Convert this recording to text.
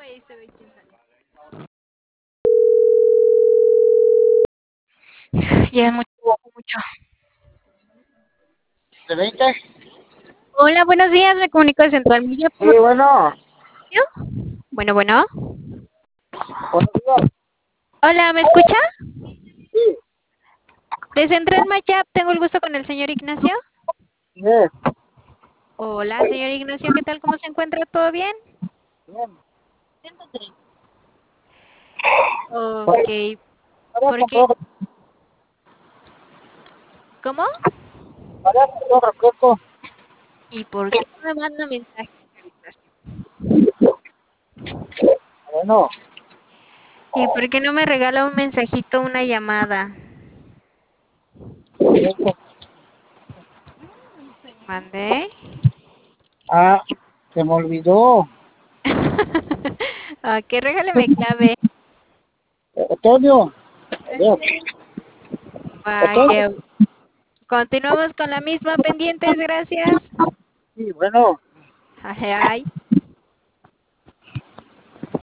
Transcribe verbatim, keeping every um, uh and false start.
ahí se ve quién sale. Ya es mucho, mucho. ¿De veinte? Hola, buenos días, me comunico de Central Media. Sí, bueno. Bueno, bueno. Buenos días. Hola, ¿me escucha? Sí, De Central Mayap, tengo el gusto con el señor Ignacio. bien, Hola, señor Ignacio, ¿qué tal? ¿Cómo se encuentra? ¿Todo bien? bien. Siéntate. Ok, Para ¿por qué? comprar, ¿Cómo? para comprar refresco. ¿Y por qué no me manda mensaje, señor Ignacio? Bueno, ¿Y por qué no me regala un mensajito, una llamada? refresco. ¿Mandé? Ah, se me olvidó. Ok, regáleme clave. Eh, Antonio. Adiós. Antonio. Vaya, continuamos con la misma pendientes, gracias. Sí, bueno. Ay, ay.